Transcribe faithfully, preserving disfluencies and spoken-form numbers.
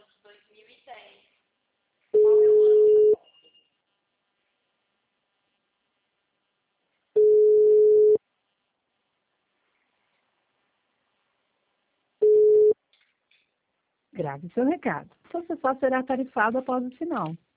de dois mil e dez. Qual é o ano da Kombi? Grave seu recado. Seu acessório será tarifado após o sinal.